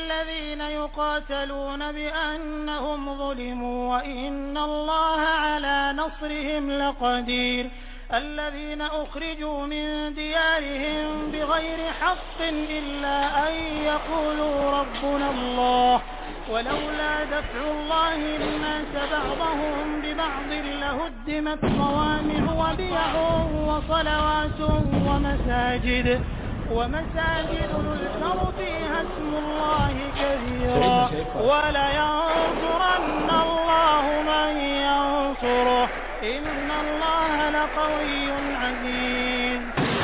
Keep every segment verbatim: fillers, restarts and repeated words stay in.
الذين يقاتلون بأنهم ظلموا وإن الله على نصرهم لقدير الذين أخرجوا من ديارهم بغير حق إلا أن يقولوا ربنا الله ولولا دفع الله الناس بعضهم ببعض لهدمت صوامع وبيع وصلوات ومساجد ومساجد يذكر فيها اسم الله كثيرا ولينصرن الله من ينصره إن الله لقوي عزيز.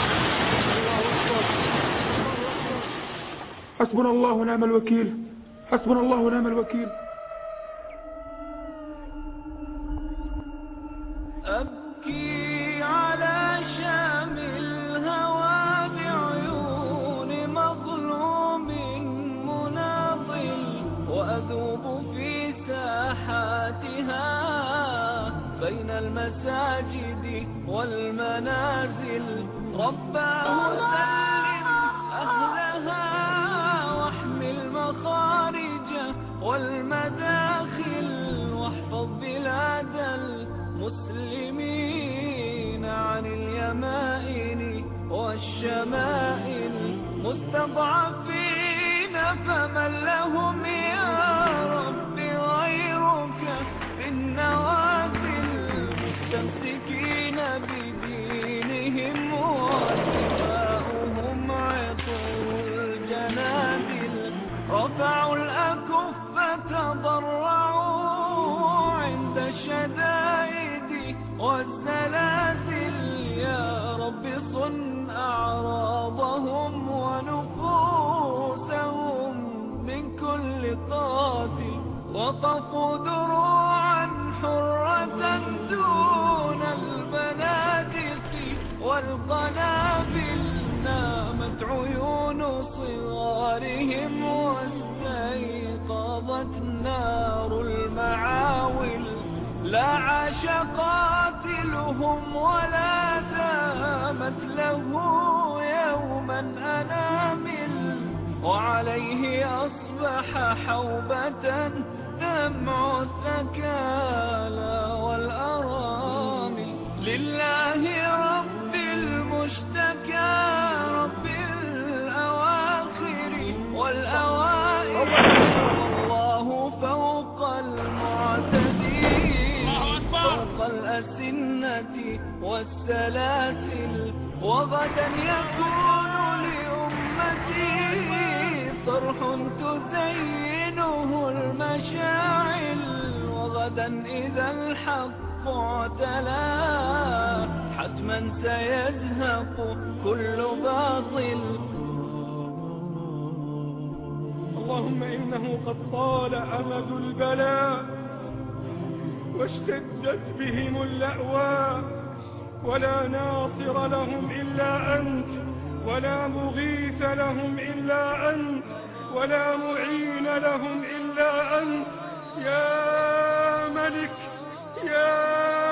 حسبنا الله ونعم الوكيل حسبنا الله ونعم الوكيل. أبكي على شام الهوى بعيون مظلوم مناضل وأذوب في ساحاتها بين المساجد والمنازل رباه سلم أهلها واحمي المخارج والمداخل واحفظ بلاد المسلمين عن اليمائن والشمائل مستضعفين فمن لهم يا رب غيرك في النوازل مستمسكين بدينهم ودماؤهم عطر الجنادل رفعوا الأكف تضرعوا عند الشدائد والزلازل يا رب صن أعراضهم ونفوسهم من كل قاتل وقفوا دروعا حرة دون البنادق والقنابل نامت عيون صغارهم واستيقظت نار المعاول لا عاش قاتلهم ولا دامت له يوما أنامل وعليه أصبح حوبة دمع الثكالى والأرامل لله رب المشتكى رب الأواخر والأوائل والله فوق المعتدين فوق الأسنة والسلاسل وغدا يكون لأمتي صرح تزينه المشاعل وغدا إذا الحق اعتلى حتما سيزهق كل باطل. اللهم إنه قد طال أمد البلاء واشتدت بهم اللأواء ولا ناصر لهم إلا أنت ولا مغيث لهم إلا أنت ولا معين لهم إلا أنت يا ملك يا